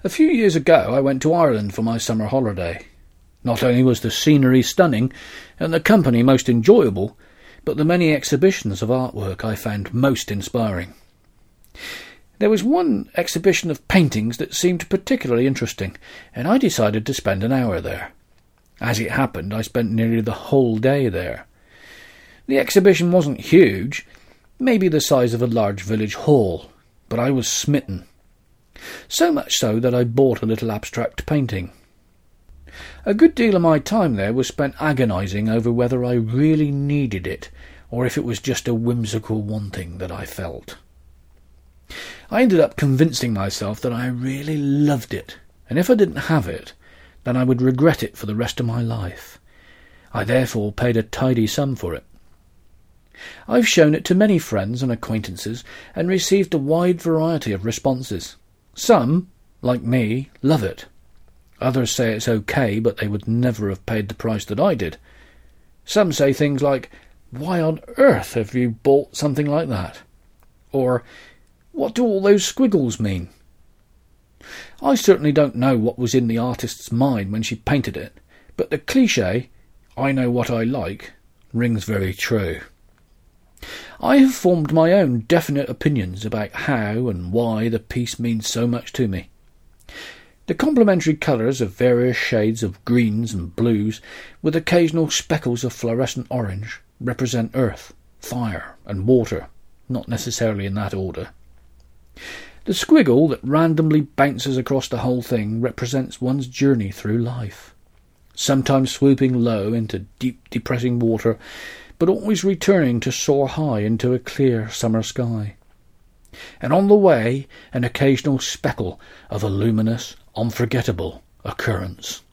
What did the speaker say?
A few years ago I went to Ireland for my summer holiday. Not only was the scenery stunning and the company most enjoyable, but the many exhibitions of artwork I found most inspiring. There was one exhibition of paintings that seemed particularly interesting, and I decided to spend an hour there. As it happened, I spent nearly the whole day there. The exhibition wasn't huge, maybe the size of a large village hall, but I was smitten. So much so that I bought a little abstract painting. A good deal of my time there was spent agonising over whether I really needed it, or if it was just a whimsical wanting that I felt. I ended up convincing myself that I really loved it, and if I didn't have it, then I would regret it for the rest of my life. I therefore paid a tidy sum for it. I've shown it to many friends and acquaintances, and received a wide variety of responses. Some, like me, love it. Others say it's okay, but they would never have paid the price that I did. Some say things like, "Why on earth have you bought something like that?" Or, "What do all those squiggles mean?" I certainly don't know what was in the artist's mind when she painted it, but the cliché, "I know what I like," rings very true. I have formed my own definite opinions about how and why the piece means so much to me. The complementary colours of various shades of greens and blues, with occasional speckles of fluorescent orange, represent earth, fire, and water, not necessarily in that order. The squiggle that randomly bounces across the whole thing represents one's journey through life, sometimes swooping low into deep, depressing water, but always returning to soar high into a clear summer sky. And on the way, an occasional speckle of a luminous, unforgettable occurrence.